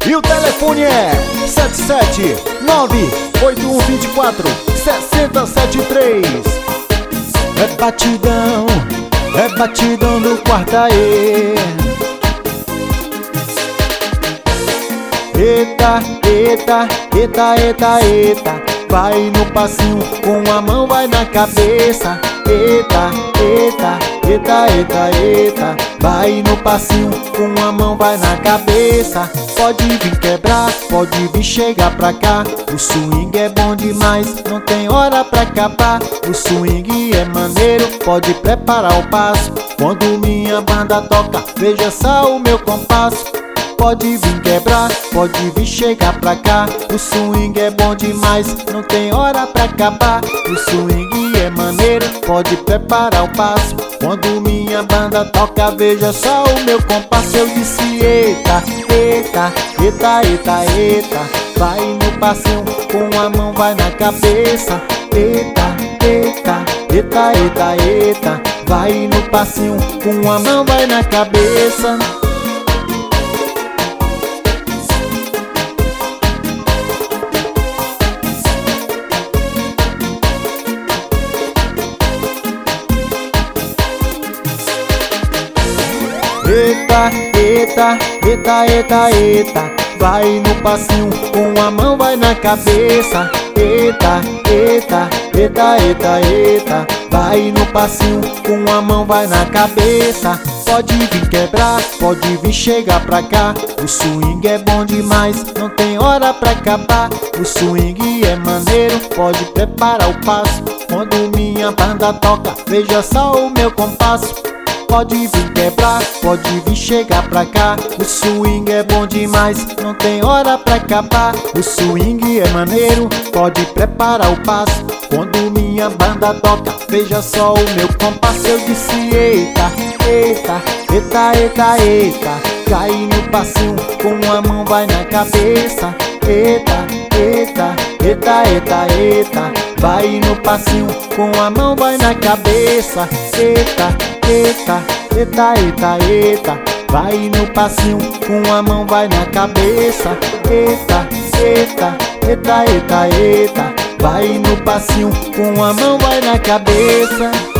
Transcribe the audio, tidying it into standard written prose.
E o telefone é 77981246073. É batidão do Quarta-E. Eita, eita, eita, eita, eita, vai no passinho, com a mão vai na cabeça. Eita, eita, eita, eita, eita, vai no passinho, com a mão vai na cabeça. Pode vir quebrar, pode vir chegar pra cá. O swing é bom demais, não tem hora pra acabar. O swing é maneiro, pode preparar o passo. Quando minha banda toca, veja só o meu compasso. Pode vir quebrar, pode vir chegar pra cá. O swing é bom demais, não tem hora pra acabar. O swing é maneiro, pode preparar o passo. Quando minha banda toca, veja só o meu compasso. Eu disse eita, eita, eita, eita, eita, vai no passinho, com a mão vai na cabeça. Eita, eita, eita, eita, eita, vai no passinho, com a mão vai na cabeça. Eita, eita, eita, eita, eita, vai no passinho, com a mão vai na cabeça. Eita, eita, eita, eita, eita, vai no passinho, com a mão vai na cabeça. Pode vir quebrar, pode vir chegar pra cá. O swing é bom demais, não tem hora pra acabar. O swing é maneiro, pode preparar o passo. Quando minha banda toca, veja só o meu compasso. Pode vir quebrar, pode vir chegar pra cá. O swing é bom demais, não tem hora pra acabar. O swing é maneiro, pode preparar o passo. Quando minha banda toca, veja só o meu compasso. Eu disse eita, eita, eita, eita, eita, cai no passinho, com a mão vai na cabeça. Eita, eita, eita, eita, eita, vai no passinho, com a mão vai na cabeça. Eita, eita, eita, eita, eita, vai no passinho, com a mão vai na cabeça. Eita, eita, eita, eita, eita, vai no passinho, com a mão vai na cabeça.